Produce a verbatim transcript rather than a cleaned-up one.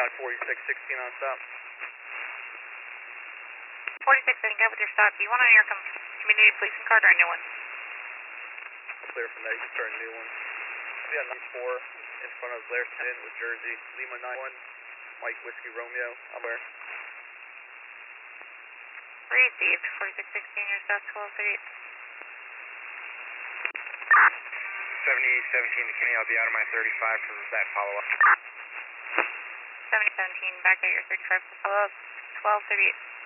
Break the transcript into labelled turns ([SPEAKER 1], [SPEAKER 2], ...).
[SPEAKER 1] Down forty-six sixteen on stop.
[SPEAKER 2] forty-six, I can get with your stop. Do you want on your com community policing card or a new one?
[SPEAKER 1] Clear from that, you can start a new one. Yeah, ninety-four in front of Blair ten with Jersey. Lima nine one, Mike Whiskey Romeo. I'm where?
[SPEAKER 2] Received. forty-six sixteen, your stop twelve thirty-eight.
[SPEAKER 3] seventy seventeen to Kenny, I'll be out of my thirty-five for that follow-up.
[SPEAKER 2] seventy seventeen, back at your thirty-five for follow-up. twelve thirty-eight.